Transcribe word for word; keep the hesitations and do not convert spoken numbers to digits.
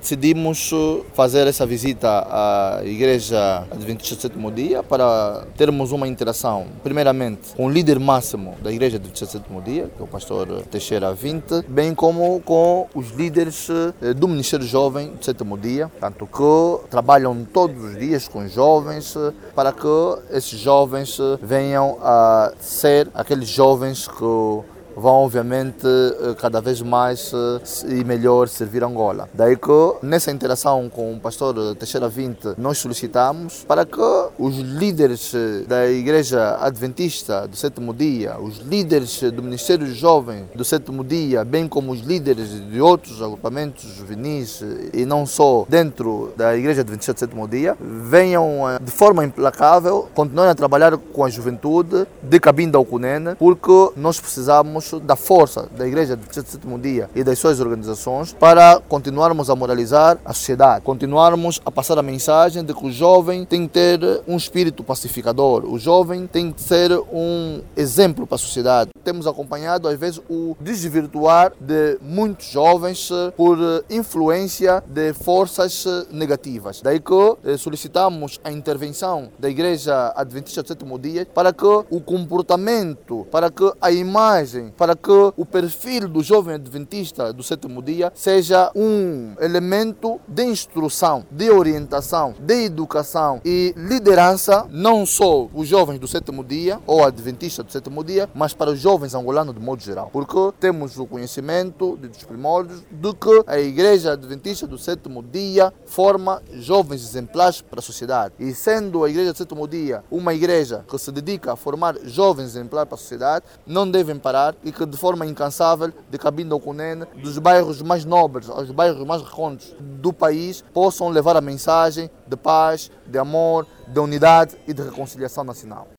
decidimos fazer essa visita à Igreja Adventista do Sétimo Dia para termos uma interação, primeiramente, com o líder máximo da Igreja Adventista do Sétimo Dia, que é o pastor Teixeira Vinte, bem como com os líderes do Ministério Jovem do Sétimo Dia, tanto que trabalham todos os dias com jovens para que esses jovens venham a ser aqueles jovens que vão, obviamente, cada vez mais e melhor servir Angola. Daí que, nessa interação com o pastor Teixeira Vinte, nós solicitamos para que os líderes da Igreja Adventista do Sétimo Dia, os líderes do Ministério Jovem do Sétimo Dia, bem como os líderes de outros agrupamentos juvenis e não só dentro da Igreja Adventista do Sétimo Dia, venham de forma implacável, continuem a trabalhar com a juventude de Cabinda ao Cunene, porque nós precisamos da força da Igreja do Sétimo Dia e das suas organizações para continuarmos a moralizar a sociedade, continuarmos a passar a mensagem de que o jovem tem que ter um espírito pacificador, o jovem tem que ser um exemplo para a sociedade. Temos acompanhado, às vezes, o desvirtuar de muitos jovens por influência de forças negativas. Daí que solicitamos a intervenção da Igreja Adventista do Sétimo Dia para que o comportamento, para que a imagem, para que o perfil do jovem adventista do Sétimo Dia seja um elemento de instrução, de orientação, de educação e liderança, não só os jovens do Sétimo Dia ou adventistas do Sétimo Dia, mas para os jovens angolanos de modo geral. Porque temos o conhecimento dos primórdios de que a Igreja Adventista do Sétimo Dia forma jovens exemplares para a sociedade. E sendo a Igreja do Sétimo Dia uma igreja que se dedica a formar jovens exemplares para a sociedade, não devem parar e que de forma incansável, de Cabinda ao Cunene, dos bairros mais nobres aos bairros mais recônditos do país, possam levar a mensagem de paz, de amor, de unidade e de reconciliação nacional.